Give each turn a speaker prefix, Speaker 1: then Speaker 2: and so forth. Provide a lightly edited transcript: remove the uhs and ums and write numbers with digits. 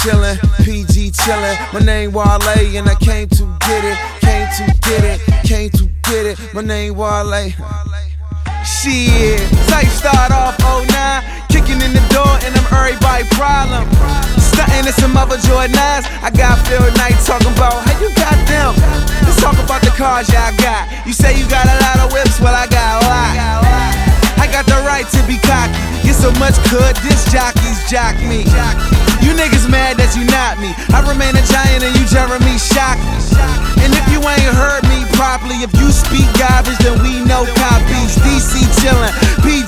Speaker 1: chillin', PG chillin'. My name Wale and I came to get it, came to get it, came to get it. My name Wale. Shit, type start off 09, kicking in the door and I'm everybody problem. Stuntin' in some other Jordan 9s. I got Phil Knight talking about how you got them. Let's talk about the cars y'all got. You say you got a lot of whips, well I got a lot. I got the right to be cocky. Get so much good, disc jockeys jock me. You niggas mad that you not me. I remain a giant and you Jeremy Shockey. And if you ain't heard me properly, if you speak garbage, then we know copies. DC chillin', PG